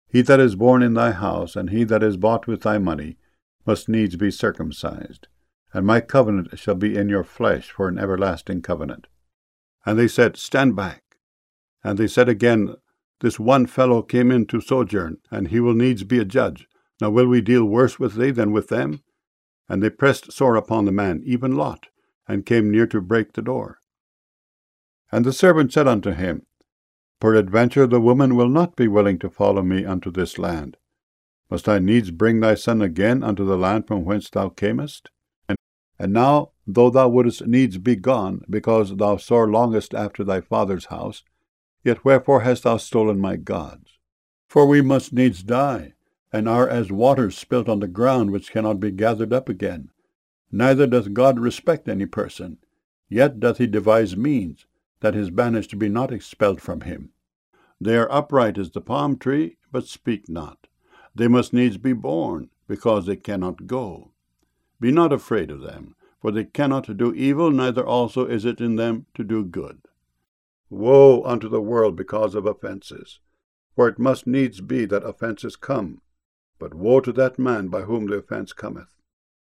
He that is born in thy house, and he that is bought with thy money, must needs be circumcised. And my covenant shall be in your flesh for an everlasting covenant. And they said, Stand back. And they said again, This one fellow came in to sojourn, and he will needs be a judge. Now will we deal worse with thee than with them? And they pressed sore upon the man, even Lot, and came near to break the door. And the servant said unto him, Peradventure the woman will not be willing to follow me unto this land. Must I needs bring thy son again unto the land from whence thou camest? And now, though thou wouldest needs be gone, because thou sore longest after thy father's house, yet wherefore hast thou stolen my gods? For we must needs die, and are as waters spilt on the ground, which cannot be gathered up again. Neither doth God respect any person, yet doth he devise means, that his banished be not expelled from him. They are upright as the palm tree, but speak not. They must needs be born, because they cannot go. Be not afraid of them, for they cannot do evil, neither also is it in them to do good. Woe unto the world because of offenses, for it must needs be that offenses come, but woe to that man by whom the offense cometh.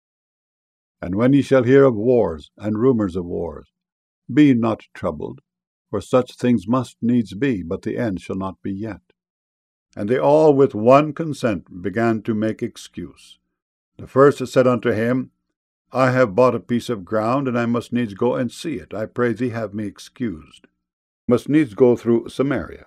And when ye shall hear of wars and rumors of wars, be not troubled, for such things must needs be, but the end shall not be yet. And they all with one consent began to make excuse. The first said unto him, I have bought a piece of ground, and I must needs go and see it. I pray thee have me excused. Must needs go through Samaria.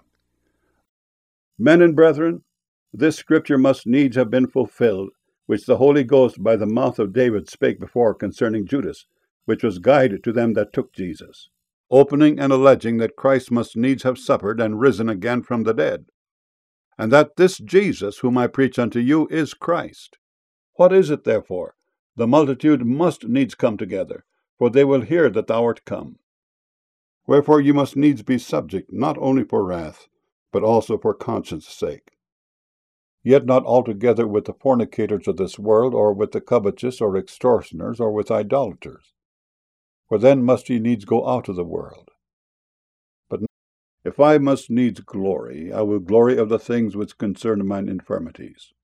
Men and brethren, this scripture must needs have been fulfilled, which the Holy Ghost by the mouth of David spake before concerning Judas, which was guide to them that took Jesus, opening and alleging that Christ must needs have suffered and risen again from the dead, and that this Jesus whom I preach unto you is Christ. What is it, therefore? The multitude must needs come together, for they will hear that thou art come. Wherefore you must needs be subject, not only for wrath, but also for conscience' sake. Yet not altogether with the fornicators of this world, or with the covetous, or extortioners, or with idolaters. For then must ye needs go out of the world. But if I must needs glory, I will glory of the things which concern mine infirmities.